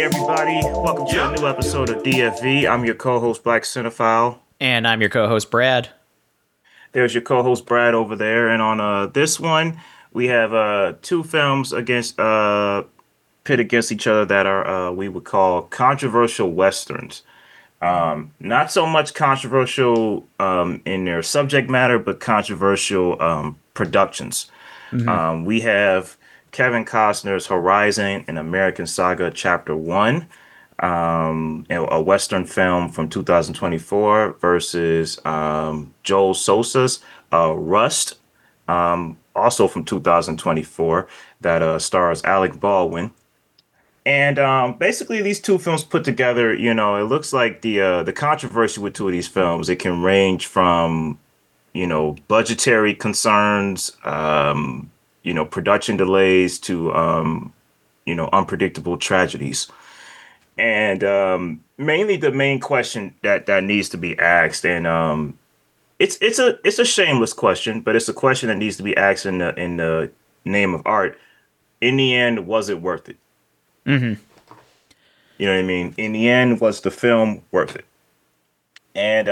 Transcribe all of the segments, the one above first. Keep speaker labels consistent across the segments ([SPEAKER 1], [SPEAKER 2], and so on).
[SPEAKER 1] everybody. Welcome to a new episode of DFV. I'm your co-host, Black Cinephile.
[SPEAKER 2] And I'm your co-host, Brad.
[SPEAKER 1] There's your co-host, Brad, over there. And on this one, we have two films pit against each other that are we would call controversial westerns. Not so much controversial in their subject matter, but controversial productions. We have Kevin Costner's Horizon, an American Saga, Chapter 1, a Western film from 2024 versus Joel Sosa's Rust, also from 2024, that stars Alec Baldwin. And basically, these two films put together, it looks like the controversy with two of these films. It can range from, budgetary concerns, production delays to, unpredictable tragedies. And mainly the main question that needs to be asked, and it's a shameless question, but it's a question that needs to be asked in the name of art. In the end, was it worth it?
[SPEAKER 2] Mm-hmm.
[SPEAKER 1] You know what I mean? In the end, was the film worth it? And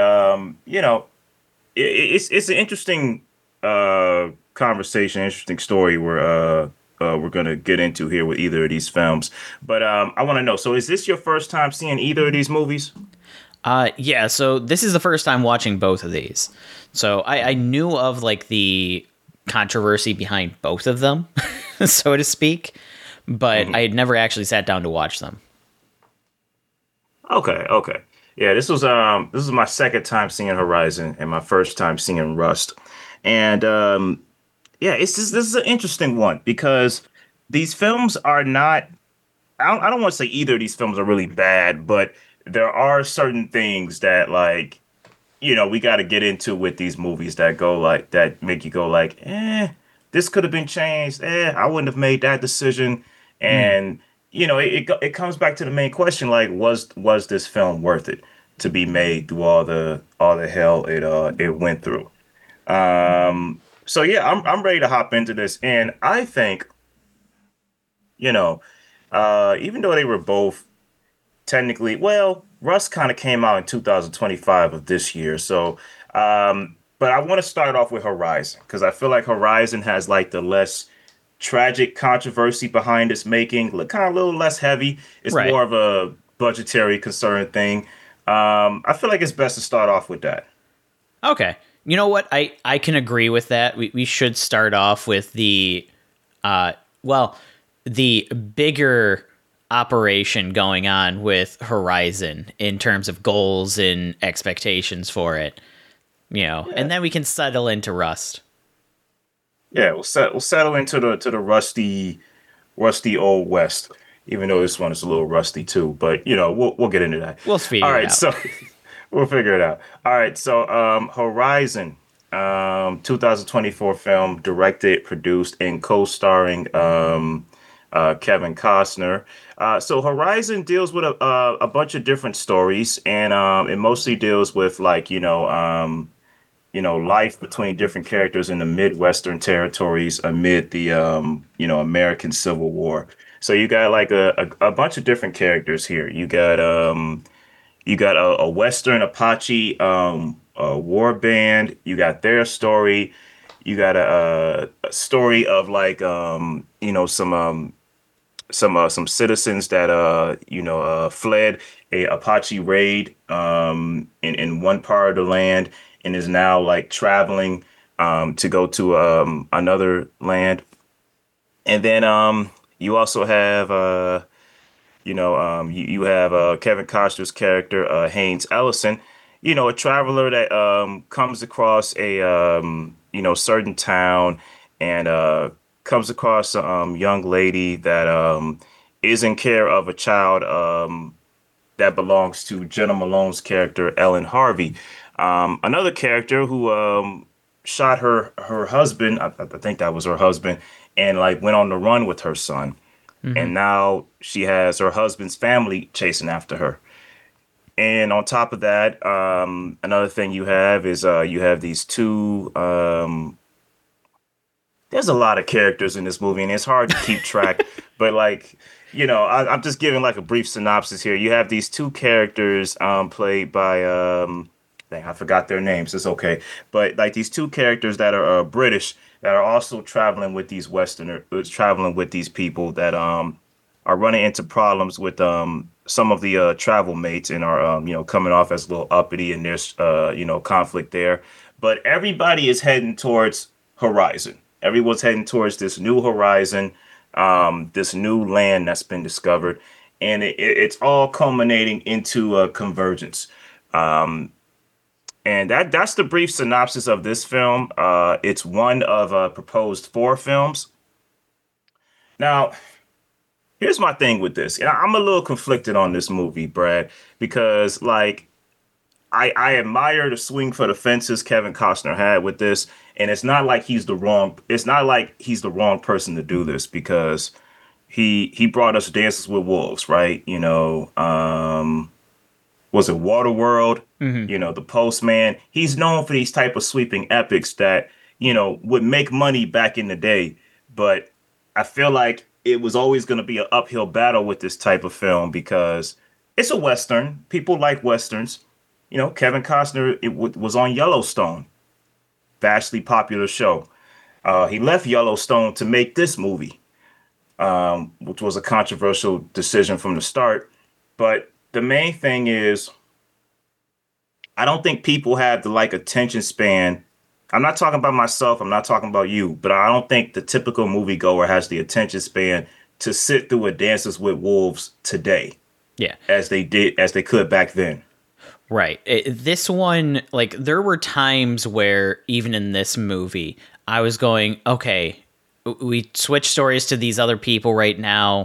[SPEAKER 1] it's an interesting conversation, interesting story we're gonna get into here with either of these films. But I want to know. So, is this your first time seeing either of these movies?
[SPEAKER 2] Yeah. So this is the first time watching both of these. So I knew of like the controversy behind both of them, so to speak, but I had never actually sat down to watch them.
[SPEAKER 1] Okay. Yeah, this was my second time seeing Horizon and my first time seeing Rust. And yeah, this is an interesting one because these films are not. I don't want to say either of these films are really bad, but there are certain things that we got to get into with these movies that make you go this could have been changed. I wouldn't have made that decision. And it comes back to the main question: was this film worth it to be made through all the hell it went through? So yeah, I'm ready to hop into this, and I think even though they were both technically, well, Rust kind of came out in 2025 of this year, so but I want to start off with Horizon because I feel like Horizon has the less tragic controversy behind its making, kind of a little less heavy. It's
[SPEAKER 2] Right.
[SPEAKER 1] more of a budgetary concern thing. I feel like it's best to start off with that.
[SPEAKER 2] Okay. You know what? I can agree with that. We should start off with the the bigger operation going on with Horizon in terms of goals and expectations for it. And then we can settle into Rust.
[SPEAKER 1] Yeah, we'll settle into the rusty old west. Even though this one is a little rusty too, but we'll get into that.
[SPEAKER 2] We'll figure
[SPEAKER 1] All
[SPEAKER 2] it
[SPEAKER 1] right,
[SPEAKER 2] out.
[SPEAKER 1] so we'll figure it out. All right, so Horizon, 2024 film, directed, produced, and co-starring Kevin Costner. So Horizon deals with a bunch of different stories, and it mostly deals with life between different characters in the Midwestern territories amid the American Civil War. So you got a bunch of different characters here. You got a Western Apache a war band. You got their story. You got a story of some citizens that fled a Apache raid in one part of the land and is now traveling to go to another land. And then you also have you have Kevin Costner's character Haynes Ellison, a traveler that comes across a certain town and comes across a young lady that is in care of a child that belongs to Jenna Malone's character Ellen Harvey. Another character who shot her husband, I think that was her husband, and went on the run with her son. And now she has her husband's family chasing after her. And on top of that, another thing you have is you have these two. There's a lot of characters in this movie, and it's hard to keep track. But like, I'm just giving like a brief synopsis here. You have these two characters played by dang, I forgot their names. It's okay. But like these two characters that are British that are also traveling with these traveling with these people that are running into problems with some of the travel mates and are coming off as a little uppity, and there's conflict there. But everybody is heading towards Horizon. Everyone's heading towards this new horizon, this new land that's been discovered, and it's all culminating into a convergence. And that's the brief synopsis of this film. It's one of a proposed four films. Now, here's my thing with this, and I'm a little conflicted on this movie, Brad, because like I admire the swing for the fences Kevin Costner had with this, and it's not like he's the wrong person to do this because he brought us Dances with Wolves, right? Was it Waterworld?
[SPEAKER 2] Hmm.
[SPEAKER 1] The Postman. He's known for these type of sweeping epics that, would make money back in the day, but I feel like it was always going to be an uphill battle with this type of film because it's a Western. People like Westerns. Kevin Costner was on Yellowstone, vastly popular show. He left Yellowstone to make this movie, which was a controversial decision from the start. But the main thing is, I don't think people have the like attention span. I'm not talking about myself. I'm not talking about you, but I don't think the typical moviegoer has the attention span to sit through a Dances with Wolves today,
[SPEAKER 2] Yeah.
[SPEAKER 1] as they could back then.
[SPEAKER 2] Right. This one, like, there were times where even in this movie, I was going, okay, we switch stories to these other people right now.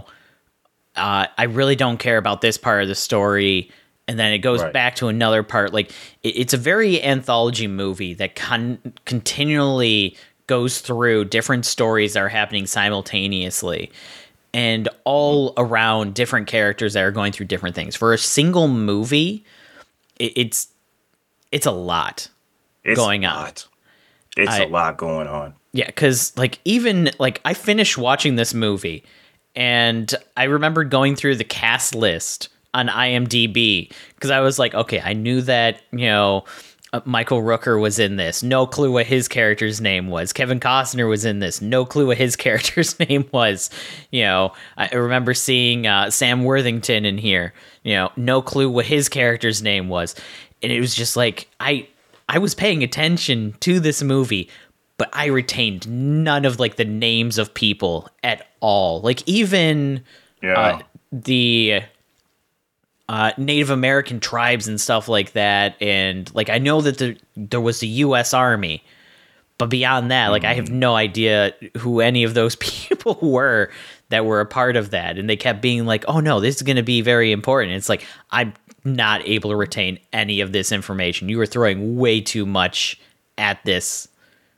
[SPEAKER 2] I really don't care about this part of the story. And then it goes
[SPEAKER 1] Right.
[SPEAKER 2] back to another part. Like, it's a very anthology movie that continually goes through different stories that are happening simultaneously and all around different characters that are going through different things. For a single movie, it's a lot
[SPEAKER 1] It's
[SPEAKER 2] going
[SPEAKER 1] a
[SPEAKER 2] on.
[SPEAKER 1] lot. It's a lot going on.
[SPEAKER 2] Yeah, because like even like I finished watching this movie, and I remembered going through the cast list on IMDb because I was like, okay, I knew that Michael Rooker was in this. No clue what his character's name was. Kevin Costner was in this. No clue what his character's name was. I remember seeing Sam Worthington in here. No clue what his character's name was, and it was just like I was paying attention to this movie, but I retained none of like the names of people at all. Like even
[SPEAKER 1] Yeah.
[SPEAKER 2] the Native American tribes and stuff like that, and like I know that there was the U.S. Army, but beyond that, like I have no idea who any of those people were that were a part of that, and they kept being like, "Oh no, this is going to be very important." It's like I'm not able to retain any of this information. You were throwing way too much at this.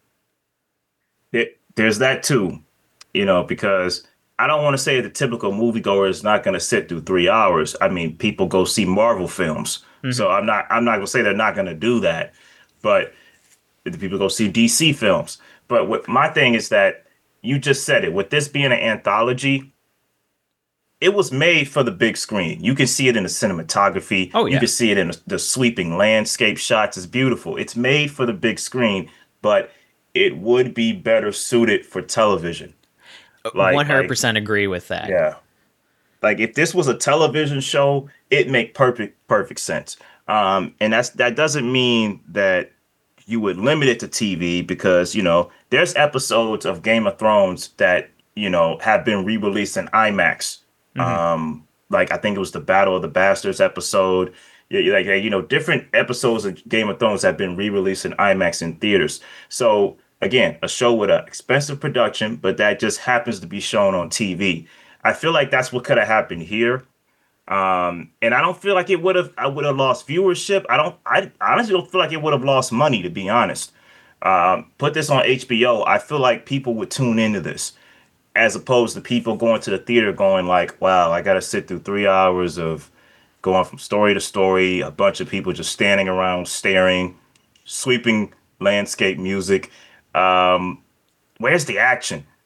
[SPEAKER 1] There's that too, because I don't want to say the typical moviegoer is not going to sit through 3 hours. I mean, people go see Marvel films, so I'm not going to say they're not going to do that, but the people go see DC films. But my thing is that you just said it. With this being an anthology, it was made for the big screen. You can see it in the cinematography.
[SPEAKER 2] Oh,
[SPEAKER 1] You
[SPEAKER 2] yeah.
[SPEAKER 1] can see it in the sweeping landscape shots. It's beautiful. It's made for the big screen, but it would be better suited for television. Like,
[SPEAKER 2] 100% agree with that.
[SPEAKER 1] yeah. Like if this was a television show, it make perfect sense. And that doesn't mean that you would limit it to TV because there's episodes of Game of Thrones that have been re-released in IMAX. Like I think it was the Battle of the Bastards episode. Yeah, like different episodes of Game of Thrones have been re-released in IMAX in theaters. So again, a show with an expensive production, but that just happens to be shown on TV. I feel like that's what could have happened here. And I don't feel like I would have lost viewership. I honestly don't feel like it would have lost money, to be honest. Put this on HBO. I feel like people would tune into this as opposed to people going to the theater going like, wow, I got to sit through 3 hours of going from story to story, a bunch of people just standing around staring, sweeping landscape music. Where's the action?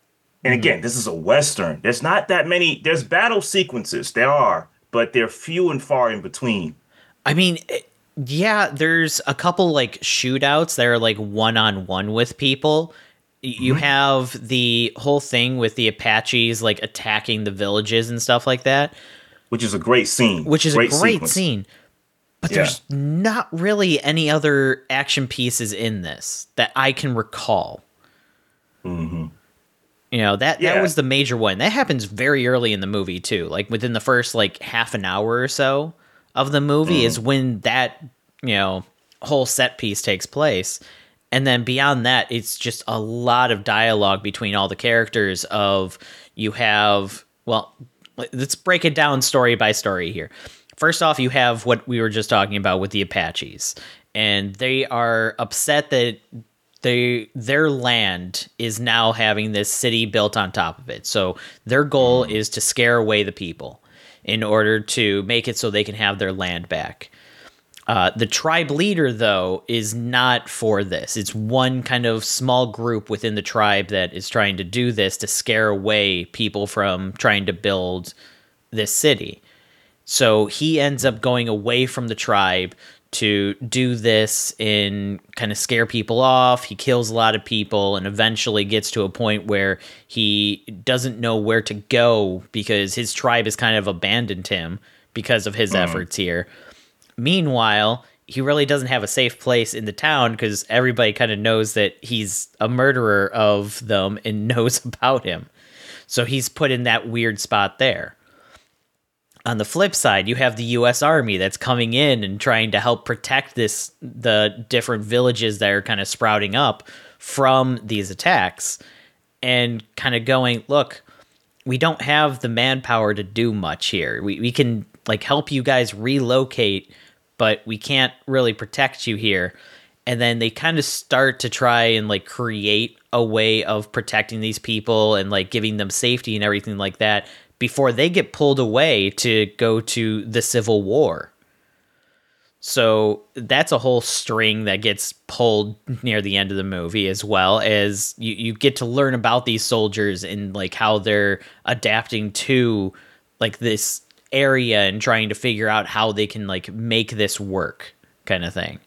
[SPEAKER 1] And again, this is a Western. There's not that many, there's battle sequences. There are, but they're few and far in between.
[SPEAKER 2] I mean, yeah, there's a couple like shootouts that are like one-on-one with people. You have the whole thing with the Apaches like attacking the villages and stuff like that,
[SPEAKER 1] Which is a great scene.
[SPEAKER 2] which is
[SPEAKER 1] great
[SPEAKER 2] a great
[SPEAKER 1] sequence.
[SPEAKER 2] scene. But
[SPEAKER 1] Yeah.
[SPEAKER 2] there's not really any other action pieces in this that I can recall. You know, that
[SPEAKER 1] Yeah.
[SPEAKER 2] was the major one. That happens very early in the movie too. Like within the first like half an hour or so of the movie is when that, whole set piece takes place. And then beyond that, it's just a lot of dialogue between all the characters of you have, well, let's break it down story by story here. First off, you have what we were just talking about with the Apaches. And they are upset that their land is now having this city built on top of it. So their goal is to scare away the people in order to make it so they can have their land back. The tribe leader, though, is not for this. It's one kind of small group within the tribe that is trying to do this to scare away people from trying to build this city. So he ends up going away from the tribe to do this and kind of scare people off. He kills a lot of people and eventually gets to a point where he doesn't know where to go because his tribe has kind of abandoned him because of his efforts here. Meanwhile, he really doesn't have a safe place in the town because everybody kind of knows that he's a murderer of them and knows about him. So he's put in that weird spot there. On the flip side, you have the U.S. Army that's coming in and trying to help protect the different villages that are kind of sprouting up from these attacks and kind of going, look, we don't have the manpower to do much here. We can like help you guys relocate, but we can't really protect you here. And then they kind of start to try and like create a way of protecting these people and like giving them safety and everything like that before they get pulled away to go to the Civil War. So that's a whole string that gets pulled near the end of the movie, as well as you get to learn about these soldiers and like how they're adapting to like this area and trying to figure out how they can like make this work kind of thing.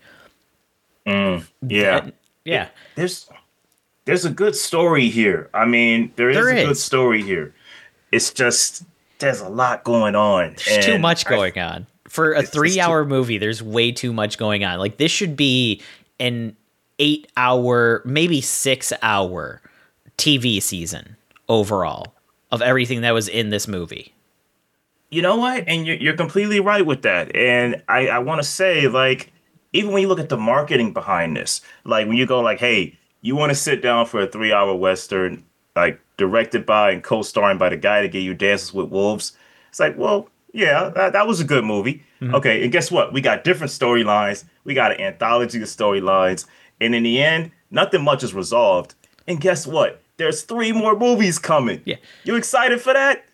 [SPEAKER 1] Yeah.
[SPEAKER 2] Yeah.
[SPEAKER 1] There's a good story here. I mean, there is
[SPEAKER 2] There
[SPEAKER 1] a good
[SPEAKER 2] is.
[SPEAKER 1] story here. It's just there's a lot going on.
[SPEAKER 2] There's too
[SPEAKER 1] and
[SPEAKER 2] much going on. For a
[SPEAKER 1] it's
[SPEAKER 2] 3-hour movie, there's way too much going on. Like this should be an 8-hour, maybe 6-hour TV season overall of everything that was in this movie.
[SPEAKER 1] You know what? And you're completely right with that. And I want to say, like, even when you look at the marketing behind this, like when you go like, hey, you want to sit down for a 3-hour Western, like directed by and co-starring by the guy that gave you Dances with Wolves. It's like, well, yeah, that was a good movie. Okay, and guess what? We got different storylines. We got an anthology of storylines. And in the end, nothing much is resolved. And guess what? There's 3 more movies coming.
[SPEAKER 2] Yeah.
[SPEAKER 1] You excited for that?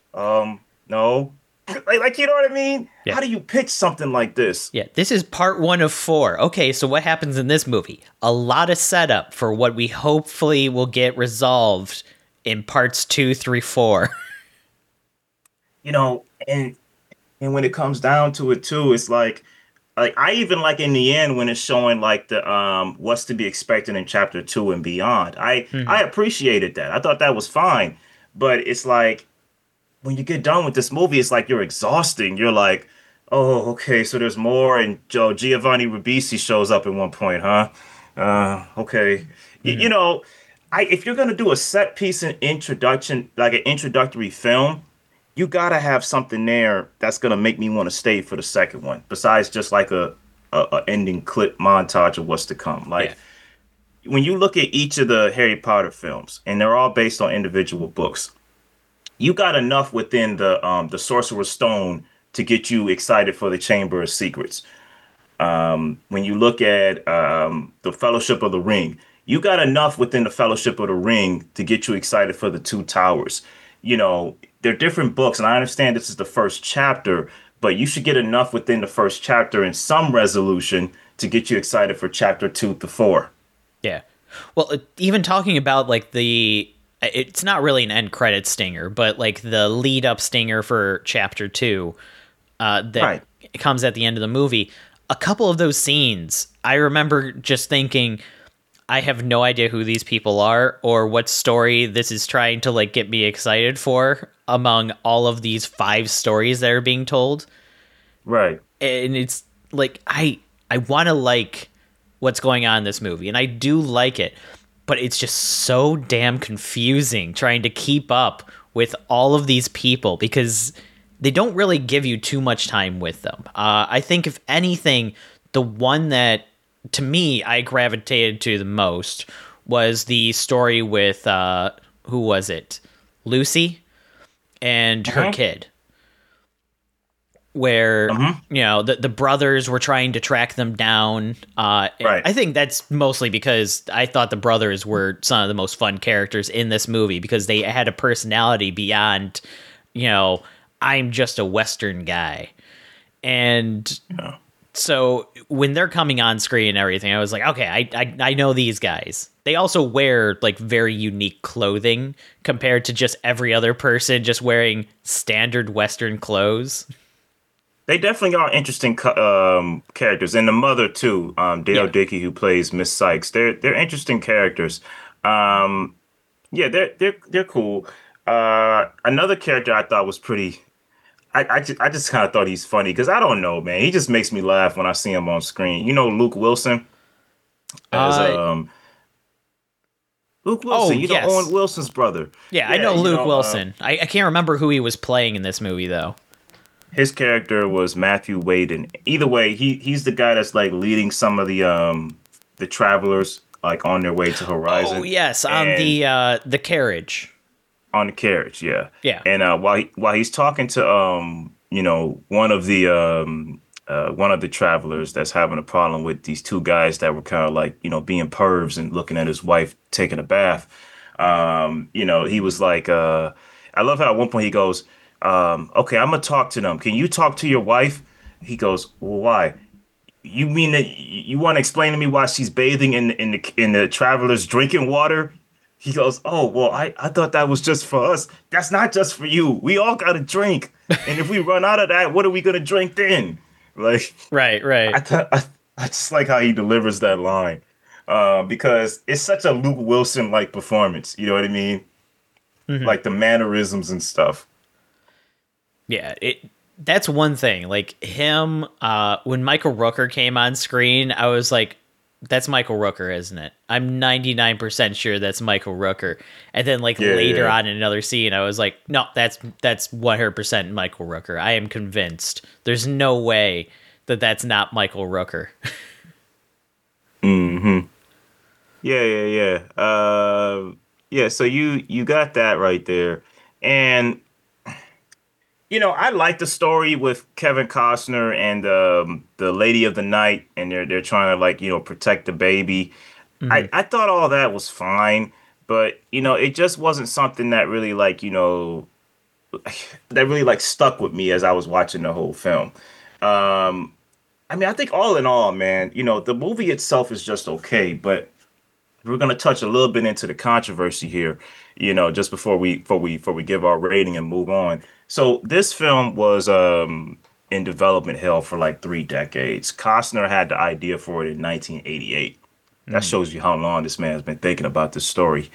[SPEAKER 1] No. Like you know what I mean?
[SPEAKER 2] Yeah.
[SPEAKER 1] How do you pitch something like this?
[SPEAKER 2] Yeah, this is part 1 of 4. Okay, so what happens in this movie? A lot of setup for what we hopefully will get resolved in parts 2, 3, 4.
[SPEAKER 1] You know, and when it comes down to it too, it's like I even like in the end when it's showing like the what's to be expected in chapter 2 and beyond. I appreciated that. I thought that was fine. But it's like when you get done with this movie, it's like you're exhausting. You're like, oh, okay, so there's more, and Giovanni Ribisi shows up at one point, huh? Okay. You know, if you're gonna do a set piece and introduction, like an introductory film, you gotta have something there that's gonna make me want to stay for the second one. Besides just like a ending clip montage of what's to come. Like when you look at each of the Harry Potter films, and they're all based on individual books, you got enough within the Sorcerer's Stone to get you excited for the Chamber of Secrets. When you look at the Fellowship of the Ring, you got enough within the Fellowship of the Ring to get you excited for the Two Towers. You know, they're different books, and I understand this is the first chapter, but you should get enough within the first chapter and some resolution to get you excited for chapter 2 to 4.
[SPEAKER 2] Yeah. Well, even talking about like the it's not really an end credit stinger, but like the lead up stinger for chapter 2 that
[SPEAKER 1] Right.
[SPEAKER 2] comes at the end of the movie. A couple of those scenes, I remember just thinking, I have no idea who these people are or what story this is trying to like get me excited for among all of these 5 stories that are being told.
[SPEAKER 1] Right.
[SPEAKER 2] And it's like I want to like what's going on in this movie, and I do like it, but it's just so damn confusing trying to keep up with all of these people because they don't really give you too much time with them. I think if anything, the one that to me I gravitated to the most was the story with who was it? Lucy and her kid. Where you know the brothers were trying to track them down.
[SPEAKER 1] Right.
[SPEAKER 2] I think that's mostly because I thought the brothers were some of the most fun characters in this movie because they had a personality beyond, you know, I'm just a Western guy. And so when they're coming on screen and everything, I was like, okay, I know these guys. They also wear like very unique clothing compared to just every other person just wearing standard Western clothes.
[SPEAKER 1] They definitely are interesting characters, and the mother too, Dale Dickey, who plays Miss Sykes. They're interesting characters. Yeah, they're cool. Another character I thought was pretty. I just kind of thought he's funny because I don't know, man. He just makes me laugh when I see him on screen. You know, Luke Wilson as Luke Wilson.
[SPEAKER 2] yes.
[SPEAKER 1] Owen Wilson's brother.
[SPEAKER 2] Yeah, I know Luke Wilson. I can't remember who he was playing in this movie though.
[SPEAKER 1] His character was Matthew Waden. Either way, he's the guy that's like leading some of the travelers like on their way to Horizon.
[SPEAKER 2] Oh yes, on the carriage.
[SPEAKER 1] On the carriage, yeah.
[SPEAKER 2] Yeah.
[SPEAKER 1] And while he's talking to one of the travelers that's having a problem with these 2 guys that were kind of like, you know, being pervs and looking at his wife taking a bath. He was like, I love how at one point he goes, okay, I'm gonna talk to them. Can you talk to your wife? He goes, well, why? You mean that you want to explain to me why she's bathing in the traveler's drinking water? He goes, oh, well, I thought that was just for us. That's not just for you. We all got to drink. And if we run out of that, what are we going to drink then? Like,
[SPEAKER 2] right.
[SPEAKER 1] I just like how he delivers that line because it's such a Luke Wilson-like performance. You know what I mean? Mm-hmm. Like the mannerisms and stuff.
[SPEAKER 2] Yeah, that's one thing. Like him, when Michael Rooker came on screen, I was like, that's Michael Rooker, isn't it? I'm 99% sure that's Michael Rooker. And then later on in another scene, I was like, no, that's 100% Michael Rooker. I am convinced. There's no way that that's not Michael Rooker.
[SPEAKER 1] Mm-hmm. Yeah. So you got that right there. And I like the story with Kevin Costner and the Lady of the Night, and they're trying to protect the baby. Mm-hmm. I thought all that was fine, but it just wasn't something that really stuck with me as I was watching the whole film. I think all in all, man, the movie itself is just okay, but we're gonna touch a little bit into the controversy here, just before we give our rating and move on. So this film was in development hell for like 3 decades. Costner had the idea for it in 1988. That shows you how long this man has been thinking about this story.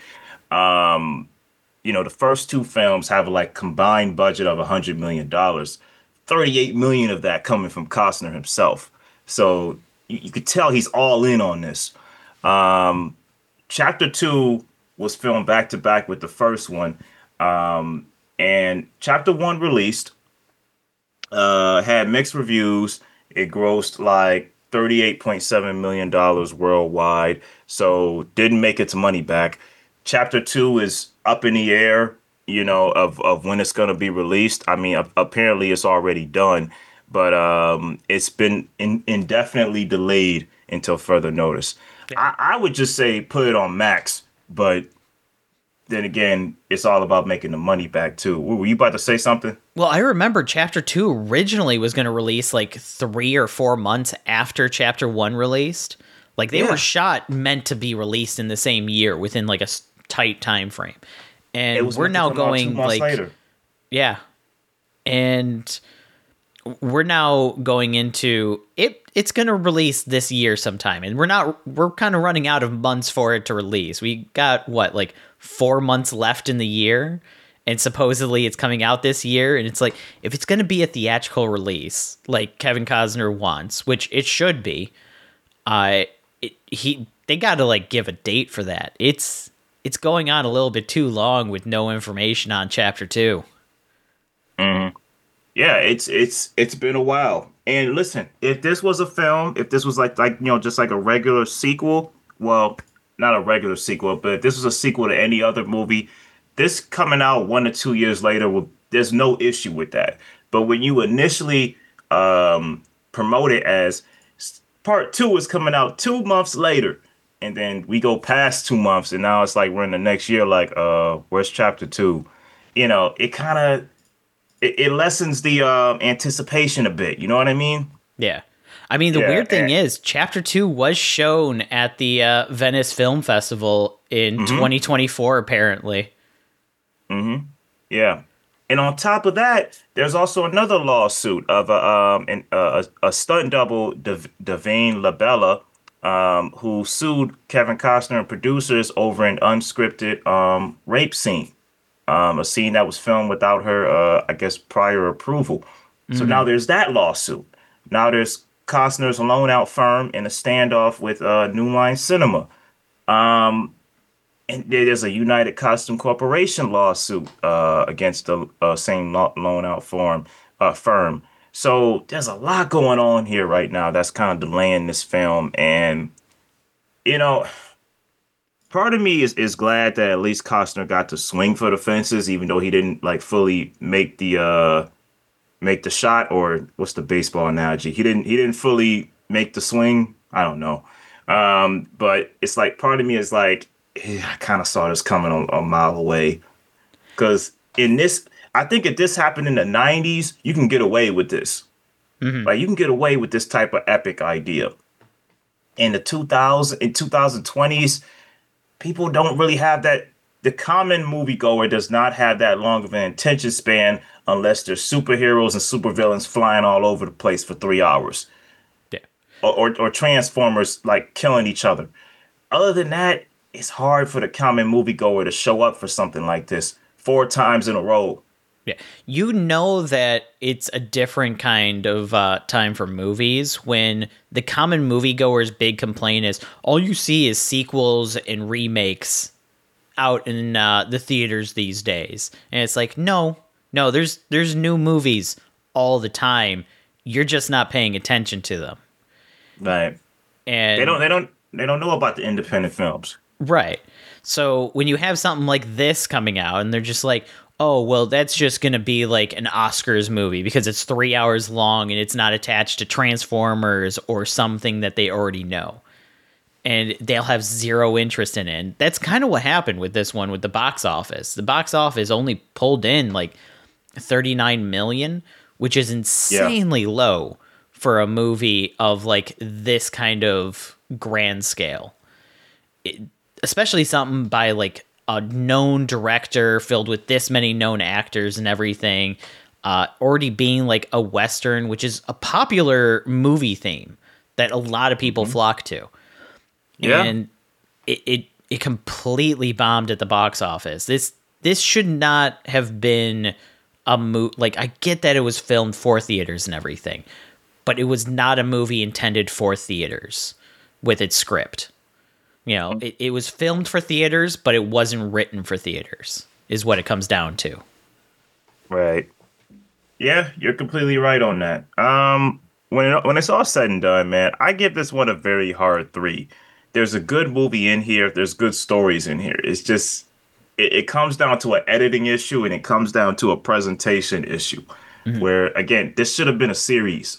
[SPEAKER 1] The first 2 films have a combined budget of $100 million. 38 million of that coming from Costner himself. So you could tell he's all in on this. Chapter 2 was filmed back to back with the first one. And Chapter 1 released, had mixed reviews. It grossed $38.7 million worldwide, so didn't make its money back. Chapter 2 is up in the air, of when it's going to be released. I mean, apparently it's already done, but it's been indefinitely delayed until further notice. I would just say put it on Max, but then again, it's all about making the money back too. Were you about to say something?
[SPEAKER 2] Well, I remember Chapter 2 originally was going to release 3 or 4 months after Chapter 1 released. They were shot meant to be released in the same year within a tight time frame.
[SPEAKER 1] It
[SPEAKER 2] And
[SPEAKER 1] was
[SPEAKER 2] we're
[SPEAKER 1] meant to
[SPEAKER 2] now
[SPEAKER 1] come out two
[SPEAKER 2] going
[SPEAKER 1] months
[SPEAKER 2] like,
[SPEAKER 1] later.
[SPEAKER 2] yeah. And we're now going into it. It's going to release this year sometime, and we're kind of running out of months for it to release. We got what, like 4 months left in the year, and supposedly it's coming out this year. And it's like, if it's going to be a theatrical release like Kevin Costner wants, which it should be, they got to like give a date for that. It's going on a little bit too long with no information on chapter 2.
[SPEAKER 1] Yeah, it's been a while. And listen, if this was a film, if this was just like a regular sequel, well, not a regular sequel, but if this was a sequel to any other movie, this coming out 1 to 2 years later, there's no issue with that. But when you initially promote it as part two is coming out 2 months later, and then we go past 2 months, and now it's like we're in the next year, like, where's chapter two? It kind of it lessens the anticipation a bit. You know what I mean?
[SPEAKER 2] Yeah. I mean, the
[SPEAKER 1] Yeah.
[SPEAKER 2] weird thing is, Chapter 2 was shown at the Venice Film Festival in 2024, apparently.
[SPEAKER 1] Yeah. And on top of that, there's also another lawsuit of a stunt double, Devane Labella, who sued Kevin Costner and producers over an unscripted rape scene. A scene that was filmed without her, I guess, prior approval. So now there's that lawsuit. Now there's Costner's loan out firm in a standoff with New Line Cinema. And there's a United Costume Corporation lawsuit against the same loan out firm. So there's a lot going on here right now that's kind of delaying this film. And, you know, part of me is glad that at least Costner got to swing for the fences, even though he didn't like fully make the shot, or what's the baseball analogy? He didn't fully make the swing. I don't know. But it's like part of me is like, I kind of saw this coming a mile away. Because I think if this happened in the 90s, you can get away with this. Like you can get away with this type of epic idea. In 2020s, people don't really have that. The common moviegoer does not have that long of an attention span unless there's superheroes and supervillains flying all over the place for 3 hours.
[SPEAKER 2] Yeah.
[SPEAKER 1] Or Transformers like killing each other. Other than that, it's hard for the common moviegoer to show up for something like this 4 times in a row.
[SPEAKER 2] Yeah. You know that it's a different kind of time for movies when the common moviegoer's big complaint is all you see is sequels and remakes out in the theaters these days. And it's like, no, there's new movies all the time. You're just not paying attention to them.
[SPEAKER 1] Right.
[SPEAKER 2] And
[SPEAKER 1] they don't know about the independent films.
[SPEAKER 2] Right. So when you have something like this coming out and they're just like, oh, well, that's just going to be like an Oscars movie because it's 3 hours long and it's not attached to Transformers or something that they already know. And they'll have zero interest in it. And that's kind of what happened with this one with the box office. The box office only pulled in like 39 million, which is insanely low for a movie of like this kind of grand scale. Especially something by like a known director filled with this many known actors and everything, already being like a Western, which is a popular movie theme that a lot of people flock to. Yeah. And it completely bombed at the box office. This should not have been a movie. Like, I get that it was filmed for theaters and everything, but it was not a movie intended for theaters with its script. You know, it was filmed for theaters, but it wasn't written for theaters, is what it comes down to.
[SPEAKER 1] Right. Yeah, you're completely right on that. When it's all said and done, man, I give this one a very hard 3. There's a good movie in here. There's good stories in here. It's just, it comes down to an editing issue and it comes down to a presentation issue where, again, this should have been a series.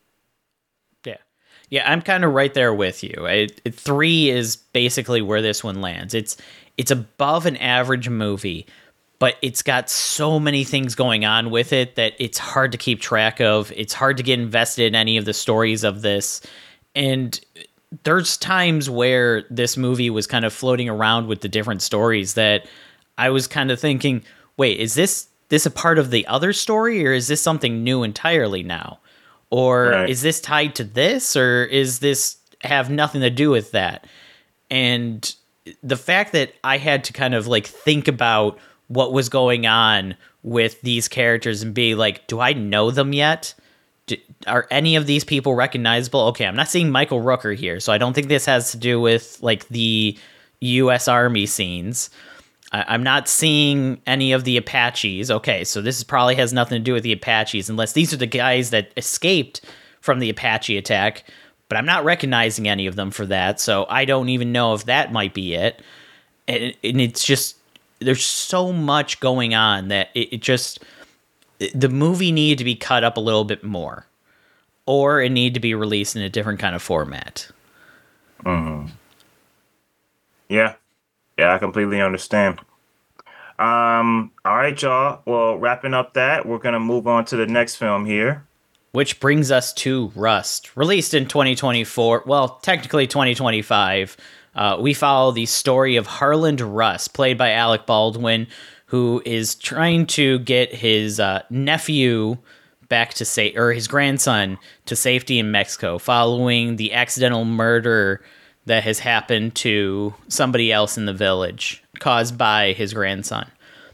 [SPEAKER 2] Yeah, I'm kind of right there with you. 3 is basically where this one lands. It's above an average movie, but it's got so many things going on with it that it's hard to keep track of. It's hard to get invested in any of the stories of this. And there's times where this movie was kind of floating around with the different stories that I was kind of thinking, wait, is this a part of the other story, or is this something new entirely now? Or
[SPEAKER 1] Right.
[SPEAKER 2] is this tied to this, or is this have nothing to do with that? And the fact that I had to kind of like think about what was going on with these characters and be like, do I know them yet? Are any of these people recognizable? Okay, I'm not seeing Michael Rooker here, so I don't think this has to do with like the U.S. Army scenes. I'm not seeing any of the Apaches. Okay, so this probably has nothing to do with the Apaches, unless these are the guys that escaped from the Apache attack. But I'm not recognizing any of them for that, so I don't even know if that might be it. And it's just, there's so much going on that it just, the movie needed to be cut up a little bit more, or it needed to be released in a different kind of format.
[SPEAKER 1] Yeah. Yeah, I completely understand. All right, y'all. Well, wrapping up that, we're gonna move on to the next film here.
[SPEAKER 2] Which brings us to Rust, released in 2024. Well, technically 2025. We follow the story of Harland Rust, played by Alec Baldwin, who is trying to get his nephew back to or his grandson to safety in Mexico, following the accidental murder that has happened to somebody else in the village, caused by his grandson.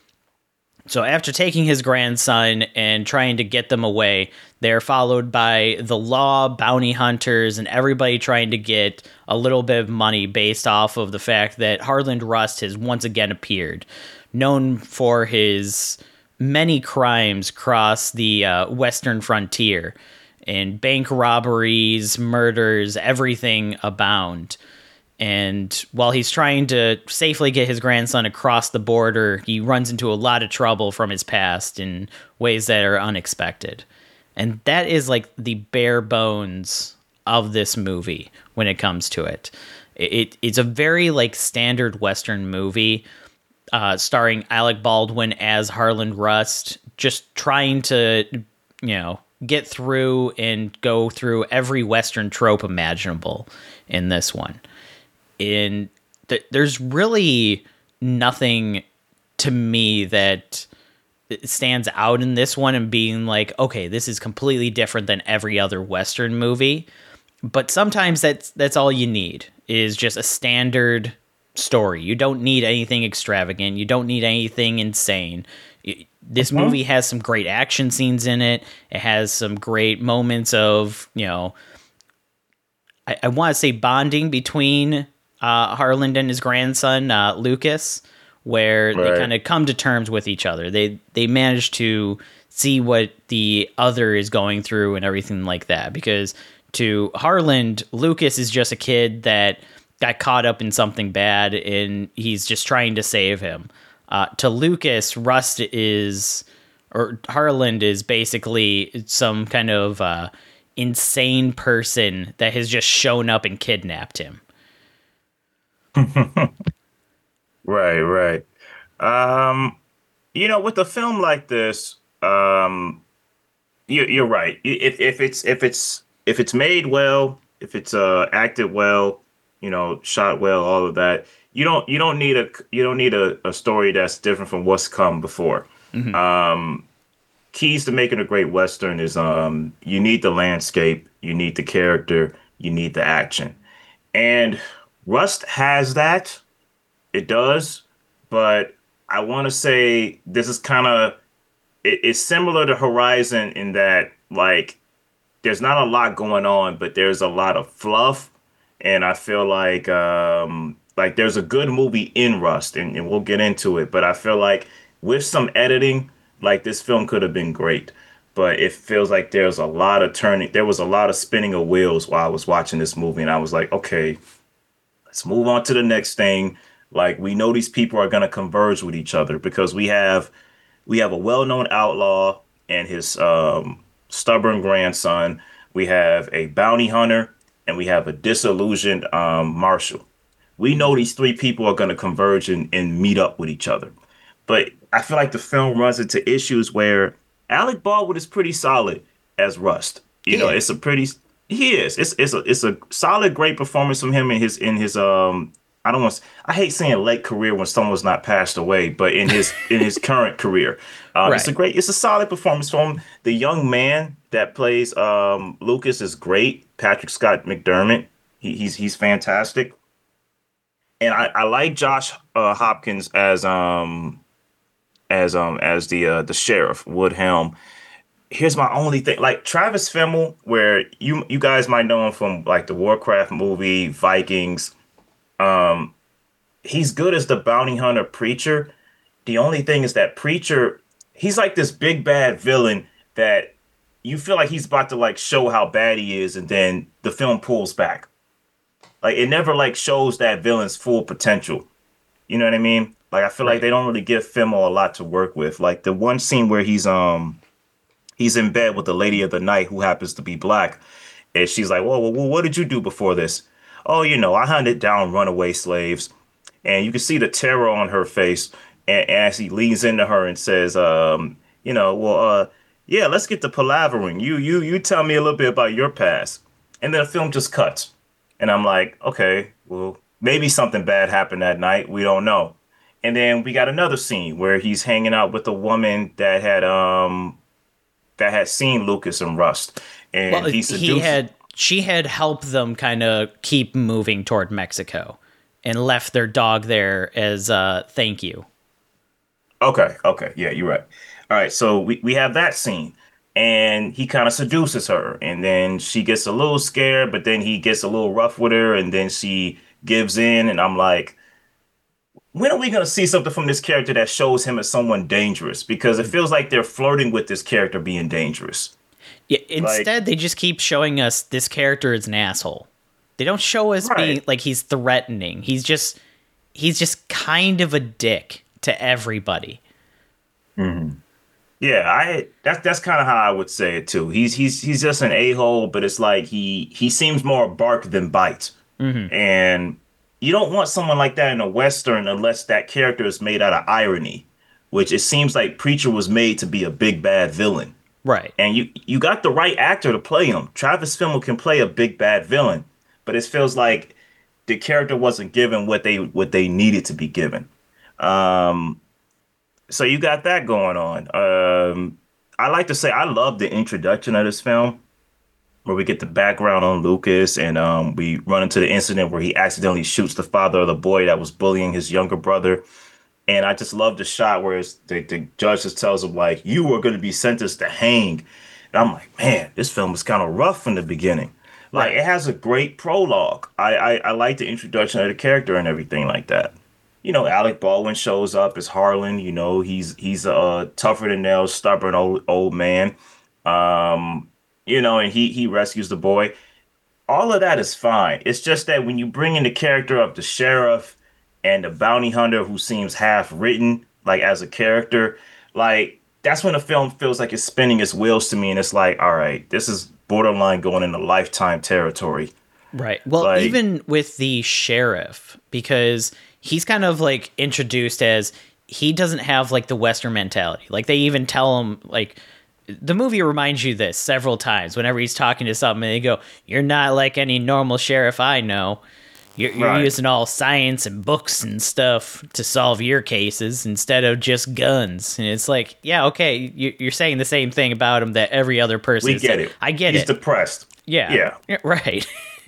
[SPEAKER 2] So after taking his grandson and trying to get them away, they're followed by the law, bounty hunters, and everybody trying to get a little bit of money based off of the fact that Harland Rust has once again appeared, known for his many crimes across the western frontier. And bank robberies, murders, everything abound. And while he's trying to safely get his grandson across the border, he runs into a lot of trouble from his past in ways that are unexpected. And that is like the bare bones of this movie when it comes to it. It's a very like standard Western movie, starring Alec Baldwin as Harland Rust, just trying to, get through and go through every Western trope imaginable in this one. And there's really nothing to me that stands out in this one and being like, okay, this is completely different than every other Western movie. But sometimes that's all you need, is just a standard story. You don't need anything extravagant. You don't need anything insane. This movie has some great action scenes in it. It has some great moments of, I want to say bonding between Harland and his grandson, Lucas, where they kind of come to terms with each other. They manage to see what the other is going through and everything like that. Because to Harland, Lucas is just a kid that got caught up in something bad, and he's just trying to save him. To Lucas, Harland is basically some kind of insane person that has just shown up and kidnapped him.
[SPEAKER 1] Right. With a film like this, you're right. If it's made well, if it's acted well, shot well, all of that, you don't need a story that's different from what's come before. Keys to making a great Western is you need the landscape, you need the character, you need the action, and Rust has that. It does, but I want to say this is kind of it's similar to Horizon in that like there's not a lot going on, but there's a lot of fluff, and I feel like there's a good movie in Rust, and we'll get into it. But I feel like with some editing, like this film could have been great, but it feels like there was a lot of spinning of wheels while I was watching this movie, and I was like, okay, let's move on to the next thing. Like we know these people are going to converge with each other because we have a well-known outlaw and his stubborn grandson. We have a bounty hunter and we have a disillusioned marshal. We know these three people are going to converge and meet up with each other. But I feel like the film runs into issues where Alec Baldwin is pretty solid as Rust. It's a solid, great performance from him in his I don't want. I hate saying late career when someone's not passed away, but in his current career,
[SPEAKER 2] Right.
[SPEAKER 1] it's a solid performance from him. The young man that plays Lucas is great. Patrick Scott McDermott. He's fantastic, and I like Josh Hopkins as the sheriff Woodhelm. Here's my only thing. Like Travis Fimmel, where you guys might know him from like the Warcraft movie, Vikings. Um, he's good as the bounty hunter Preacher. The only thing is that Preacher, he's like this big bad villain that you feel like he's about to like show how bad he is, and then the film pulls back. Like it never like shows that villain's full potential. You know what I mean? Like I feel like
[SPEAKER 2] Right.
[SPEAKER 1] they don't really give Fimmel a lot to work with. Like the one scene where he's in bed with the lady of the night who happens to be black. And she's like, whoa, whoa, whoa, what did you do before this? Oh, I hunted down runaway slaves. And you can see the terror on her face as he leans into her and says, well, yeah, let's get to palavering. You tell me a little bit about your past. And then the film just cuts. And I'm like, okay, well, maybe something bad happened that night. We don't know. And then we got another scene where he's hanging out with a woman that had seen Lucas and Rust,
[SPEAKER 2] Well,
[SPEAKER 1] and he seduced.
[SPEAKER 2] she had helped them kind of keep moving toward Mexico and left their dog there as thank you.
[SPEAKER 1] Okay, okay, yeah, you're right. All right, so we have that scene, and he kind of seduces her, and then she gets a little scared, but then he gets a little rough with her, and then she gives in, and I'm like, when are we gonna see something from this character that shows him as someone dangerous? Because it feels like they're flirting with this character being dangerous.
[SPEAKER 2] Yeah,
[SPEAKER 1] Like,
[SPEAKER 2] instead, they just keep showing us this character as an asshole. They don't show us being
[SPEAKER 1] right.
[SPEAKER 2] like he's threatening. He's just kind of a dick to everybody.
[SPEAKER 1] Yeah, that's kind of how I would say it too. He's just an a-hole, but it's like he seems more bark than bite.
[SPEAKER 2] Hmm.
[SPEAKER 1] And you don't want someone like that in a Western unless that character is made out of irony, which it seems like Preacher was made to be a big bad villain.
[SPEAKER 2] Right.
[SPEAKER 1] And you got the right actor to play him. Travis Fimmel can play a big bad villain, but it feels like the character wasn't given what they needed to be given. Um, so you got that going on. I like to say I love the introduction of this film where we get the background on Lucas and we run into the incident where he accidentally shoots the father of the boy that was bullying his younger brother. And I just love the shot where the judge just tells him like, you are going to be sentenced to hang. And I'm like, man, this film is kind of rough from the beginning. Like
[SPEAKER 2] Right.
[SPEAKER 1] it has a great prologue. I like the introduction of the character and everything like that. Alec Baldwin shows up as Harlan. He's a tougher than nails, stubborn old man. Um, and he rescues the boy. All of that is fine. It's just that when you bring in the character of the sheriff and the bounty hunter who seems half written, like as a character, like that's when the film feels like it's spinning its wheels to me, and it's like, all right, this is borderline going into Lifetime territory.
[SPEAKER 2] Right. Well,
[SPEAKER 1] Like,
[SPEAKER 2] even with the sheriff, because he's kind of like introduced as he doesn't have like the Western mentality. Like they even tell him like the movie reminds you this several times whenever he's talking to something and they go, "You're not like any normal sheriff I know. You're
[SPEAKER 1] right.
[SPEAKER 2] using all science and books and stuff to solve your cases instead of just guns." And it's like, yeah, okay, you're saying the same thing about him that every other person
[SPEAKER 1] We
[SPEAKER 2] is
[SPEAKER 1] get
[SPEAKER 2] saying.
[SPEAKER 1] it.
[SPEAKER 2] I get
[SPEAKER 1] He's
[SPEAKER 2] it.
[SPEAKER 1] depressed.
[SPEAKER 2] Yeah.
[SPEAKER 1] Yeah,
[SPEAKER 2] Yeah, right.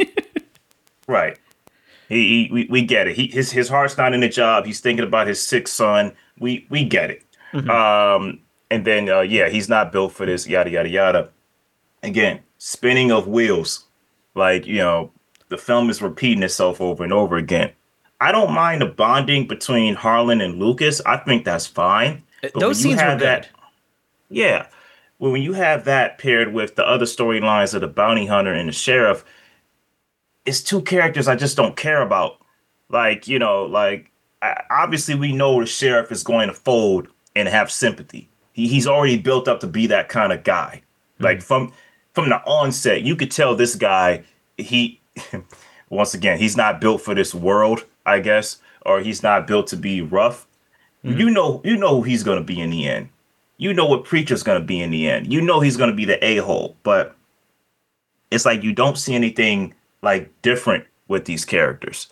[SPEAKER 1] right. We get it. His heart's not in the job. He's thinking about his sick son. We get it.
[SPEAKER 2] Hmm.
[SPEAKER 1] And then yeah, he's not built for this. Yada yada yada. Again, spinning of wheels. Like the film is repeating itself over and over again. I don't mind the bonding between Harlan and Lucas. I think that's fine. But when
[SPEAKER 2] Those
[SPEAKER 1] you
[SPEAKER 2] scenes were
[SPEAKER 1] have
[SPEAKER 2] good.
[SPEAKER 1] that, yeah, when you have that paired with the other storylines of the bounty hunter and the sheriff, it's two characters I just don't care about. Like, obviously we know the sheriff is going to fold and have sympathy. He's already built up to be that kind of guy. Like
[SPEAKER 2] Mhm.
[SPEAKER 1] from the onset, you could tell this guy, he once again, he's not built for this world, I guess, or he's not built to be rough.
[SPEAKER 2] Mhm.
[SPEAKER 1] You know who he's going to be in the end. You know what Preacher's going to be in the end. You know he's going to be the a-hole, but it's like you don't see anything like different with these characters.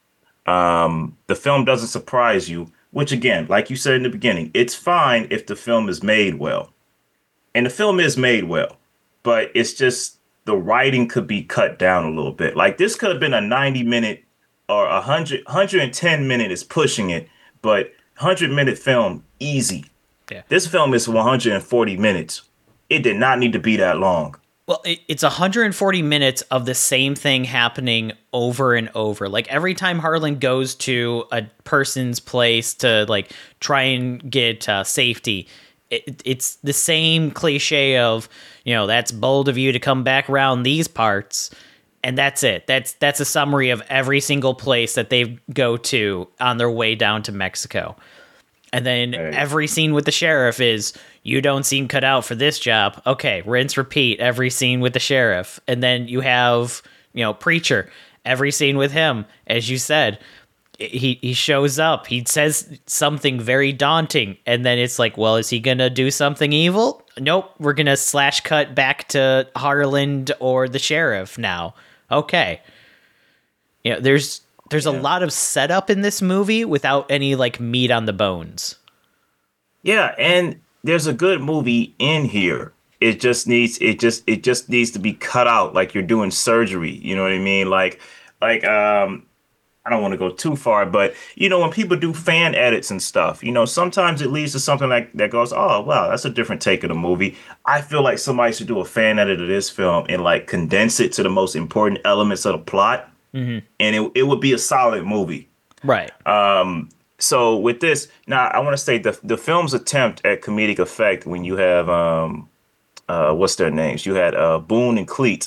[SPEAKER 1] The film doesn't surprise you, which again, like you said in the beginning, it's fine if the film is made well. And the film is made well, but it's just the writing could be cut down a little bit. Like this could have been a 90-minute or 110 minute is pushing it, but 100-minute film easy.
[SPEAKER 2] Yeah.
[SPEAKER 1] This film is 140 minutes. It did not need to be that long.
[SPEAKER 2] Well, it's 140 minutes of the same thing happening over and over. Like every time Harlan goes to a person's place to like try and get safety, it's the same cliche of, that's bold of you to come back around these parts, and that's it. That's a summary of every single place that they go to on their way down to Mexico. And then every scene with the sheriff is, you don't seem cut out for this job. Okay, rinse, repeat every scene with the sheriff. And then you have, Preacher, every scene with him, as you said, he shows up, he says something very daunting, and then it's like, well, is he gonna do something evil? Nope, we're gonna slash cut back to Harlan or the sheriff now. Okay. There's a lot of setup in this movie without any like meat on the bones.
[SPEAKER 1] Yeah, and there's a good movie in here. It just needs to be cut out like you're doing surgery. You know what I mean? Like I don't want to go too far, but when people do fan edits and stuff, sometimes it leads to something like that goes, oh wow, that's a different take of the movie. I feel like somebody should do a fan edit of this film and like condense it to the most important elements of the plot, and it would be a solid movie.
[SPEAKER 2] Right.
[SPEAKER 1] So with this, now I want to say the film's attempt at comedic effect when you have what's their names? You had Boone and Cleet.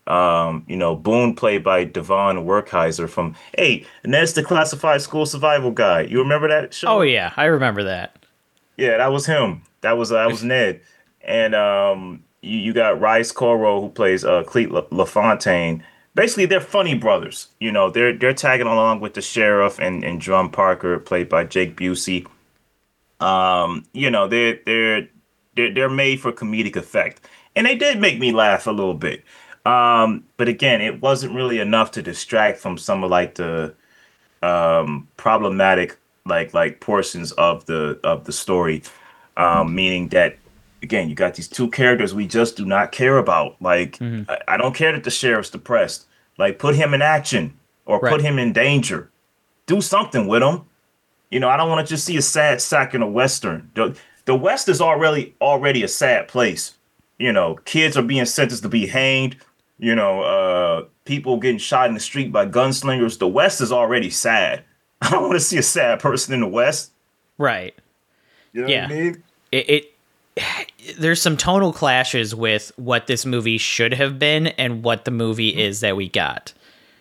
[SPEAKER 1] Boone played by Devon Werkheiser from and that's the Classified School Survival Guy. You remember that show?
[SPEAKER 2] Oh yeah, I remember that.
[SPEAKER 1] Yeah, that was him. That was Ned. And you got Rice Coro who plays Cleet LaFontaine. Basically, they're funny brothers. They're tagging along with the sheriff and Drum Parker, played by Jake Busey. They're made for comedic effect, and they did make me laugh a little bit. But again, it wasn't really enough to distract from some of like the problematic like portions of the story. Meaning that again, you got these two characters we just do not care about. Like I don't care that the sheriff's depressed. Like put him in action or
[SPEAKER 2] Right.
[SPEAKER 1] put him in danger. Do something with him. I don't want to just see a sad sack in a Western. The West is already a sad place. Kids are being sentenced to be hanged. People getting shot in the street by gunslingers. The West is already sad. I don't want to see a sad person in the West.
[SPEAKER 2] Right.
[SPEAKER 1] You know
[SPEAKER 2] Yeah.
[SPEAKER 1] what I mean?
[SPEAKER 2] It there's some tonal clashes with what this movie should have been and what the movie is that we got.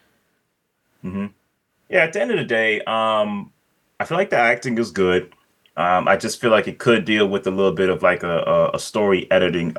[SPEAKER 1] Yeah, at the end of the day, I feel like the acting is good. I just feel like it could deal with a little bit of like a story editing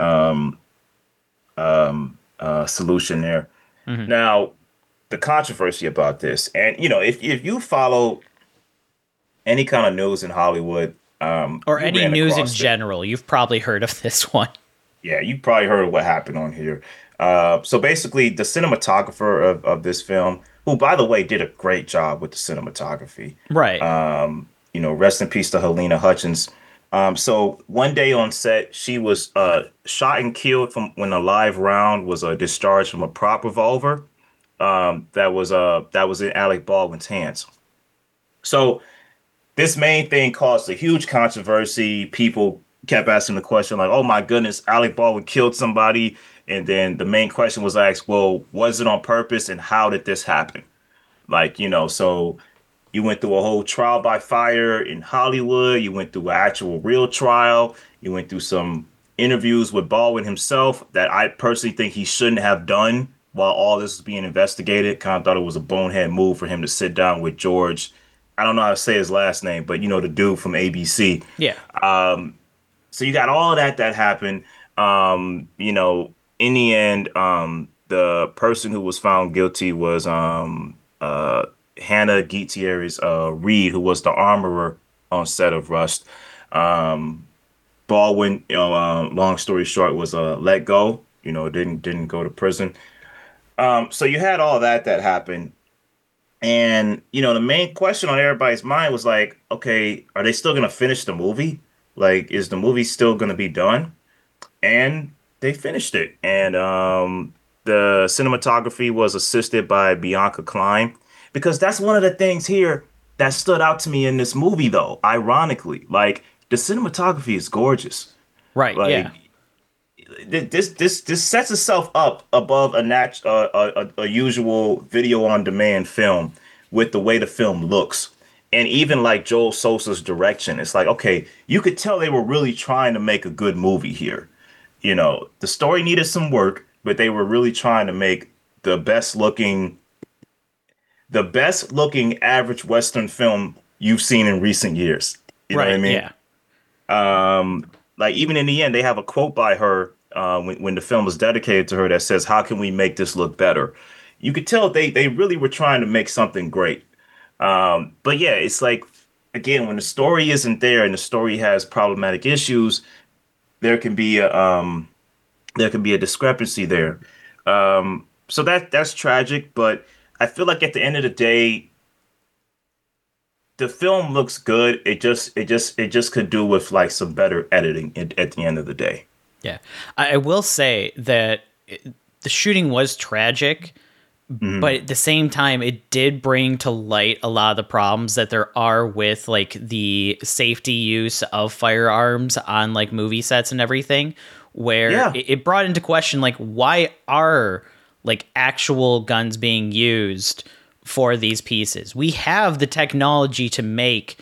[SPEAKER 1] solution there. Now, the controversy about this, and if you follow any kind of news in Hollywood,
[SPEAKER 2] Or
[SPEAKER 1] you
[SPEAKER 2] any
[SPEAKER 1] ran
[SPEAKER 2] news in
[SPEAKER 1] across it.
[SPEAKER 2] general, you've probably heard of this one.
[SPEAKER 1] Yeah, you probably heard of what happened on here. So basically, the cinematographer of this film, who by the way did a great job with the cinematography.
[SPEAKER 2] Right.
[SPEAKER 1] Rest in peace to Helena Hutchins. So one day on set, she was shot and killed from when a live round was discharged from a prop revolver that was in Alec Baldwin's hands. So this main thing caused a huge controversy. People kept asking the question like, "Oh my goodness, Alec Baldwin killed somebody," and then the main question was asked, "Well, was it on purpose, and how did this happen?" So you went through a whole trial by fire in Hollywood. You went through an actual real trial. You went through some interviews with Baldwin himself that I personally think he shouldn't have done while all this was being investigated. Kind of thought it was a bonehead move for him to sit down with George. I don't know how to say his last name, but the dude from ABC.
[SPEAKER 2] Yeah.
[SPEAKER 1] So you got all of that happened. In the end, the person who was found guilty was Hannah Gutierrez Reed, who was the armorer on set of Rust. Baldwin, long story short, was let go. Didn't go to prison. So you had all that happened, And the main question on everybody's mind was like, okay, are they still gonna finish the movie? Like, is the movie still gonna be done? And they finished it. And the cinematography was assisted by Bianca Klein, because that's one of the things here that stood out to me in this movie, though. Ironically, like the cinematography is gorgeous.
[SPEAKER 2] Right.
[SPEAKER 1] Like
[SPEAKER 2] Yeah.
[SPEAKER 1] this sets itself up above a usual video on demand film with the way the film looks. And even like Joel Sosa's direction, it's like, okay, you could tell they were really trying to make a good movie here. The story needed some work, but they were really trying to make the best looking average Western film you've seen in recent years. You know what I
[SPEAKER 2] Right.
[SPEAKER 1] mean?
[SPEAKER 2] Yeah.
[SPEAKER 1] Like even in the end, they have a quote by her when the film was dedicated to her that says, "How can we make this look better?" You could tell they really were trying to make something great. But yeah, it's like again, when the story isn't there and the story has problematic issues, there can be a discrepancy there. So that's tragic, but I feel like at the end of the day, the film looks good. It just could do with like some better editing at the end of the day.
[SPEAKER 2] Yeah. I will say that the shooting was tragic, but
[SPEAKER 1] Hmm.
[SPEAKER 2] at the same time, it did bring to light a lot of the problems that there are with like the safety use of firearms on like movie sets and everything, where
[SPEAKER 1] Yeah.
[SPEAKER 2] it brought into question like why are like actual guns being used for these pieces? We have the technology to make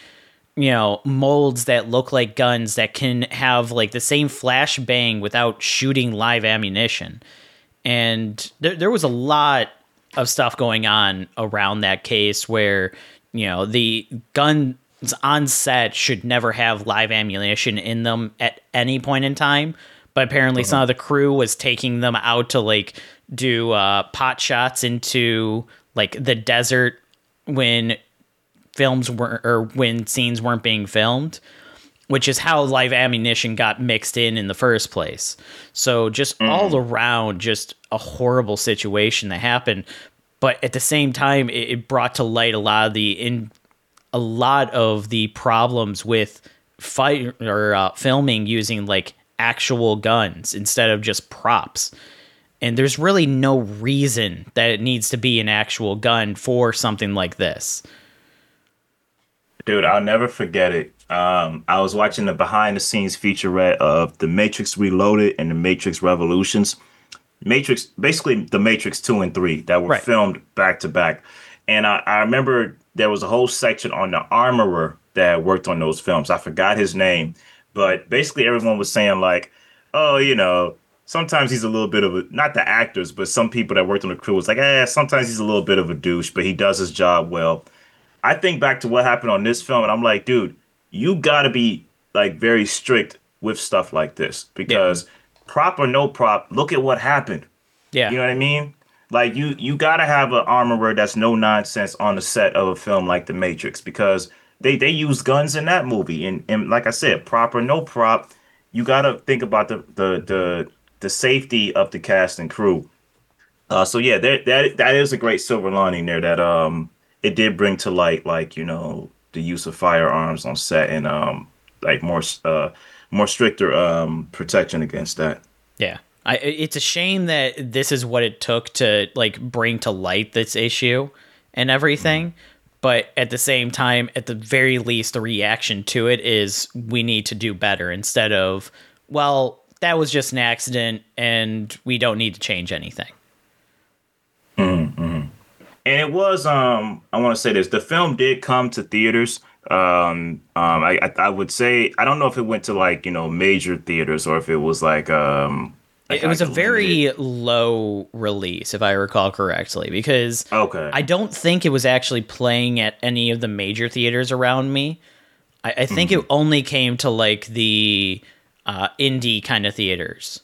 [SPEAKER 2] molds that look like guns that can have like the same flash bang without shooting live ammunition. And there was a lot of stuff going on around that case where the guns on set should never have live ammunition in them at any point in time, but apparently some
[SPEAKER 1] Mhm.
[SPEAKER 2] of the crew was taking them out to like do pot shots into like the desert when films were or when scenes weren't being filmed, which is how live ammunition got mixed in the first place. So just all
[SPEAKER 1] Mm.
[SPEAKER 2] around, just a horrible situation that happened. But at the same time, it brought to light a lot of the problems with fight or filming using like actual guns instead of just props. And there's really no reason that it needs to be an actual gun for something like this.
[SPEAKER 1] Dude, I'll never forget it. I was watching the behind the scenes featurette of The Matrix Reloaded and The Matrix Revolutions. Basically the Matrix 2 and 3 that were
[SPEAKER 2] Right.
[SPEAKER 1] filmed back to back. And I remember there was a whole section on the armorer that worked on those films. I forgot his name, but basically everyone was saying like, oh, sometimes he's a little bit of a, not the actors, but some people that worked on the crew was like, sometimes he's a little bit of a douche, but he does his job well. I think back to what happened on this film, and I'm like, dude, you got to be like very strict with stuff like this
[SPEAKER 2] Yeah.
[SPEAKER 1] because prop or no prop, look at what happened.
[SPEAKER 2] Yeah.
[SPEAKER 1] You know what I mean? Like you got to have an armorer that's no nonsense on the set of a film like The Matrix because they use guns in that movie, and like I said, prop or no prop, you got to think about the safety of the cast and crew. So yeah, that is a great silver lining there that it did bring to light like the use of firearms on set and like more stricter protection against that.
[SPEAKER 2] Yeah. It's a shame that this is what it took to like bring to light this issue and everything. But at the same time, at the very least, the reaction to it is we need to do better instead of, well, that was just an accident and we don't need to change anything.
[SPEAKER 1] Mm-hmm. And it was I want to say this, the film did come to theaters. I would say I don't know if it went to like major theaters or if it was
[SPEAKER 2] It
[SPEAKER 1] like
[SPEAKER 2] was a
[SPEAKER 1] a limited.
[SPEAKER 2] very low release, if I recall correctly, because
[SPEAKER 1] Okay.
[SPEAKER 2] I don't think it was actually playing at any of the major theaters around me. I think it
[SPEAKER 1] Hmm.
[SPEAKER 2] only came to like the indie kind of theaters,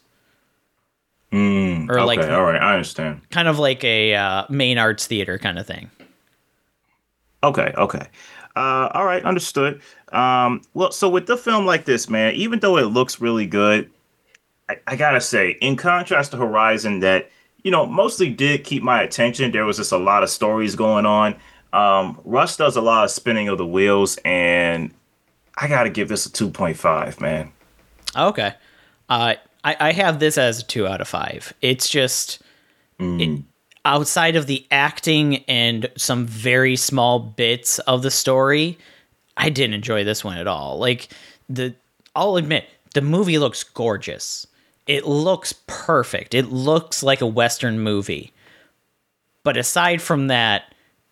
[SPEAKER 2] or like
[SPEAKER 1] Okay, all right, I understand.
[SPEAKER 2] kind of like a main arts theater kind of thing.
[SPEAKER 1] Okay, okay. All right, understood. Well, so with the film like this, man, even though it looks really good, I gotta say, in contrast to Horizon, that mostly did keep my attention. There was just a lot of stories going on. Russ does a lot of spinning of the wheels, and I gotta give this a 2.5, man.
[SPEAKER 2] Okay. I have this as a 2 out of 5. It's just
[SPEAKER 1] Mm.
[SPEAKER 2] outside of the acting and some very small bits of the story, I didn't enjoy this one at all. Like the I'll admit, the movie looks gorgeous. It looks perfect. It looks like a Western movie. But aside from that,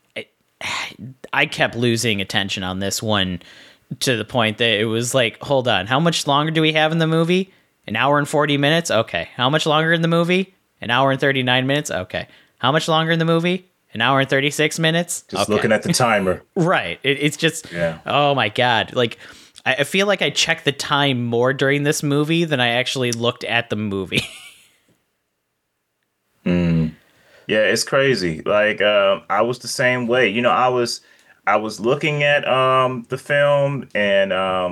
[SPEAKER 2] I kept losing attention on this one to the point that it was like, hold on, how much longer do we have in the movie? An hour and 40 minutes? Okay. How much longer in the movie? An hour and 39 minutes? Okay. How much longer in the movie? An hour and 36 minutes?
[SPEAKER 1] Just
[SPEAKER 2] Okay.
[SPEAKER 1] looking at the timer.
[SPEAKER 2] Right. It's just,
[SPEAKER 1] Yeah.
[SPEAKER 2] oh my God. Like, I feel like I checked the time more during this movie than I actually looked at the movie.
[SPEAKER 1] Yeah, it's crazy. Like, I was the same way. I was looking at the film, and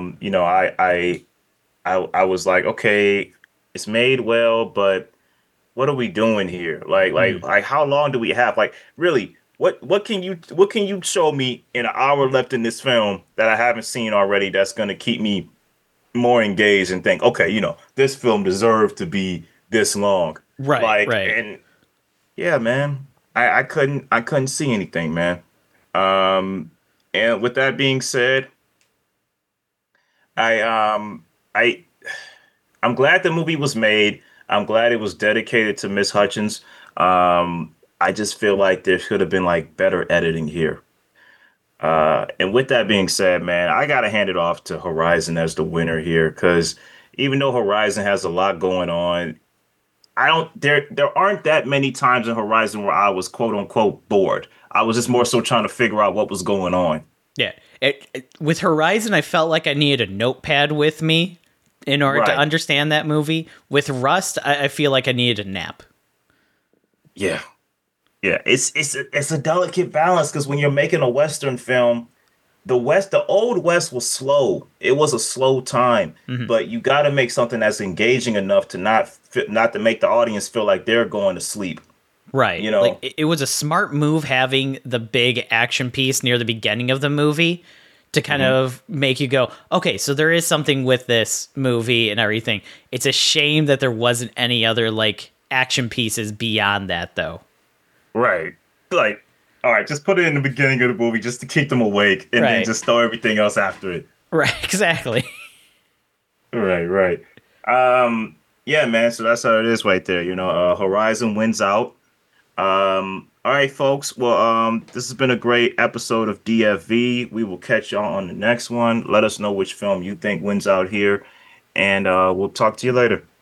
[SPEAKER 1] I was like, okay, it's made well, but what are we doing here?
[SPEAKER 2] Mm.
[SPEAKER 1] Like, how long do we have? Like, really, what can you show me in an hour left in this film that I haven't seen already that's gonna keep me more engaged and think, okay, this film deserved to be this long.
[SPEAKER 2] Right,
[SPEAKER 1] Like,
[SPEAKER 2] right.
[SPEAKER 1] and yeah, man, I couldn't see anything, man. And with that being said, I um I I'm glad the movie was made. I'm glad it was dedicated to Miss Hutchins. I just feel like there should have been like better editing here. And with that being said, man, I gotta hand it off to Horizon as the winner here, because even though Horizon has a lot going on, I don't there aren't that many times in Horizon where I was quote unquote bored. I was just more so trying to figure out what was going on.
[SPEAKER 2] Yeah. With Horizon, I felt like I needed a notepad with me in order to
[SPEAKER 1] Right.
[SPEAKER 2] understand that movie. With Rust, I feel like I needed a nap.
[SPEAKER 1] Yeah. Yeah. It's a delicate balance because when you're making a Western film, the old West was slow. It was a slow time,
[SPEAKER 2] Mhm.
[SPEAKER 1] but you got to make something that's engaging enough to not to make the audience feel like they're going to sleep.
[SPEAKER 2] Right.
[SPEAKER 1] You
[SPEAKER 2] Like
[SPEAKER 1] know?
[SPEAKER 2] it was a smart move having the big action piece near the beginning of the movie to kind
[SPEAKER 1] Mhm.
[SPEAKER 2] of make you go, okay, so there is something with this movie and everything. It's a shame that there wasn't any other like action pieces beyond that though.
[SPEAKER 1] Right. Like, all right, just put it in the beginning of the movie just to keep them awake, and then
[SPEAKER 2] Right.
[SPEAKER 1] just throw everything else after it.
[SPEAKER 2] Right, exactly.
[SPEAKER 1] Right, right. Yeah, man. So that's how it is right there. Horizon wins out. All right, folks. Well, this has been a great episode of DFV. We will catch y'all on the next one. Let us know which film you think wins out here, and we'll talk to you later.